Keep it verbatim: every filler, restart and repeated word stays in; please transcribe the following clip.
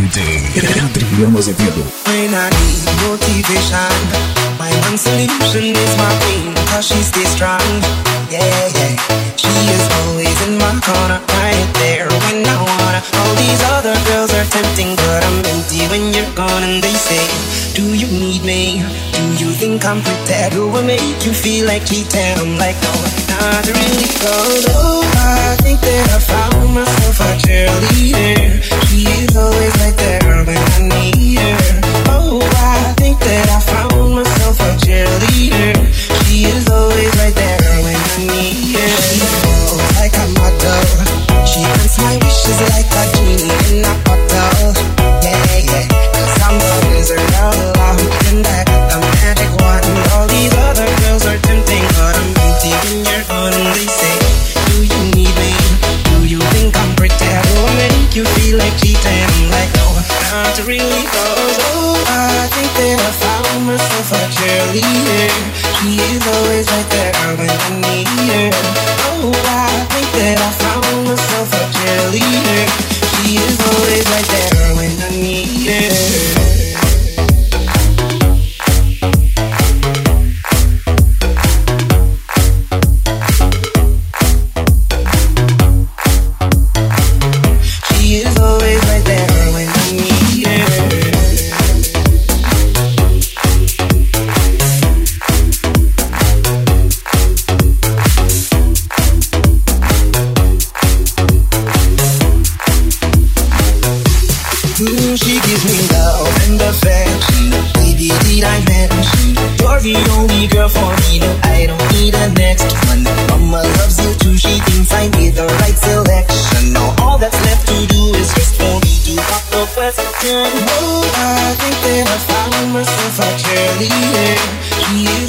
Adriano Azevedo. When I need motivation, my one solution is my queen, cause she stays strong. Yeah, yeah. She is always in my corner, right there when I wanna. All these other girls are tempting, but I'm empty when you're gone. And they say, do you need me? Do you think I'm prepared? Who will make you feel like cheating? I'm like, no, not really. Cause oh, I think that I found myself a cheerleader. She is always right there when I need her. Oh, I think that I found myself a cheerleader. She is always right there when I need her. She feels like a model. She grants my wishes like a genie in a bottle. Yeah, yeah. Cause I'm the wizard of love, and I got the magic wand. All these other girls are tempting, but I'm empty when you're gone. And they say, do you need me? Do you think I'm pretty? Will make you feel like cheating? I'm like, no, not really. Cause oh, I think that I found myself a cheerleader. She is always right there when I need her. Oh, I think that I found myself a cheerleader. She is always right there when I need her. She gives me love and affection. Baby, did I mention you're the only girl for me? No, I don't need a next one. Mama loves you too. She thinks I made the right selection. Now all that's left to do is just for me to pop the question. Oh, I think that I found myself a cheerleader. She is